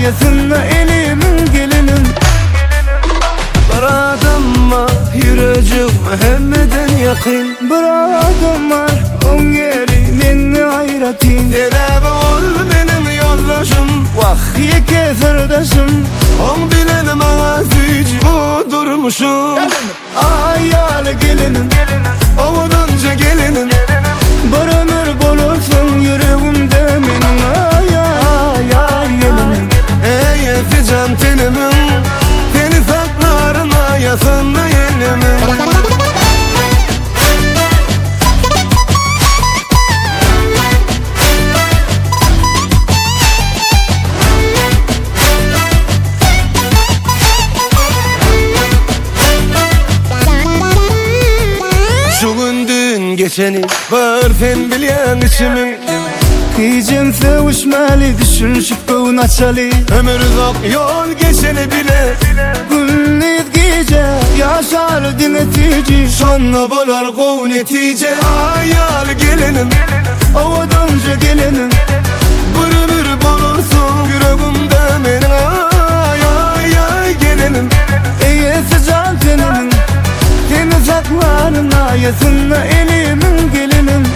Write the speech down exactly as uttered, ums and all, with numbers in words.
ayasında elimin gelinim. Bir adam var yüreğim hemmeden yakın. Bir adam var on yeri meni hayratin. Tedavi ol benim yoldaşım, Vah yeke sırdaşım. on bilenim ağzıcı bu durmuşum. Ayal gelinim, Ovudunca gelinim, bir ömür bulursun yüreğimde benim. Ayal gelinim. ey efecan tenimin, seni saklarım ayasında yenimin. Şu gündün geçeni var sen bilyen içimin. Diyeceğim sevişmeli düşünüşüp kavun açalı. Ömür uzak yol geçeni bile, Gündüz gece yaşar dinletici. sonra bolar kov netice. Ayal gelinim, Ovudunca gelinim. bir ömür bulursun yüreğimde benim. Ay ay ay gelinim, Eyesi can tenimin. Seni saklarım ayasında elimin gelinim.